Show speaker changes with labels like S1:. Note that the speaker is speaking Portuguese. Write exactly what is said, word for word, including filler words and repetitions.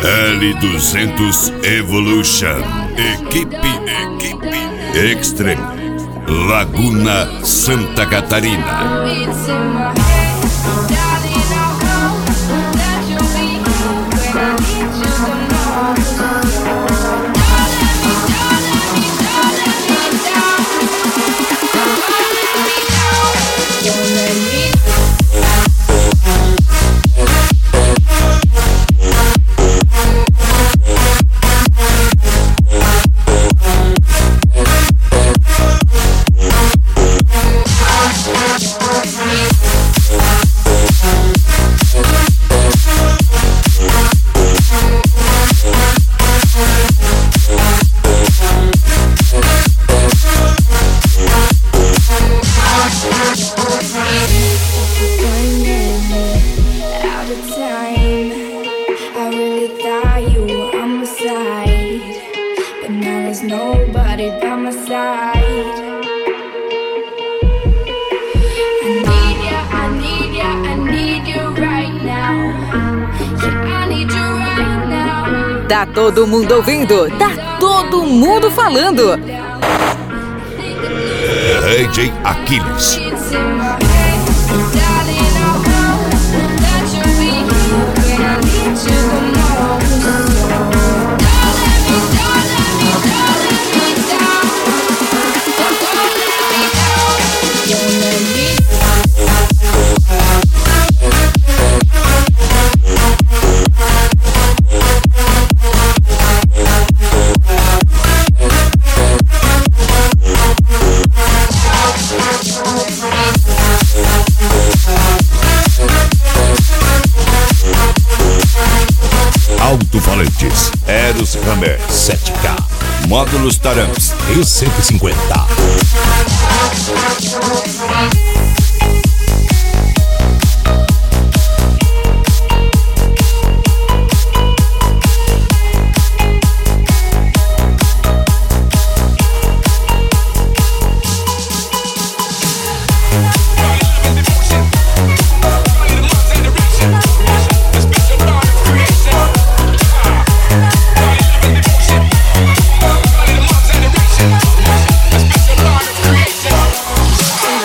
S1: L duzentos Evolution. Equipe, equipe Extreme. Laguna, Santa Catarina.
S2: Nobody by my side. I need ya, I need ya, I need you right now. Yeah, I need you right now.
S3: Tá todo mundo ouvindo, tá todo mundo falando.
S1: D J Aquiles. Alto-falantes Eros Hammer sete K. Módulos Taramps e cento e cinquenta.